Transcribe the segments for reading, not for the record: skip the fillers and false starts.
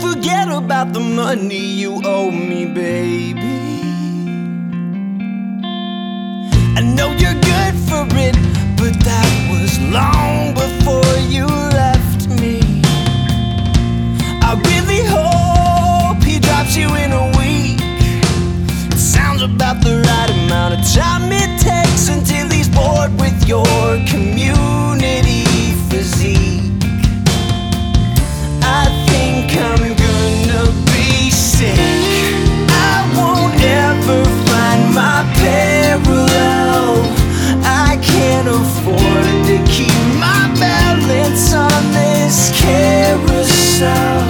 forget about the money you owe me, baby. I know you're good for it, but that was long before you left me. I really hope he drops you in a week. It sounds about the right amount of time it takes until he's bored with your community physique. I think I'm gonna be sick. I won't ever find my parallel. I can't afford to keep my balance on this carousel.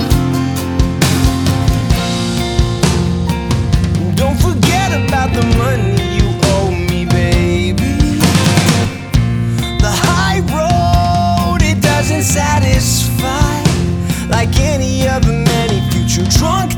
Don't forget about the money you owe me, baby. The high road, it doesn't satisfy like any other many future drunk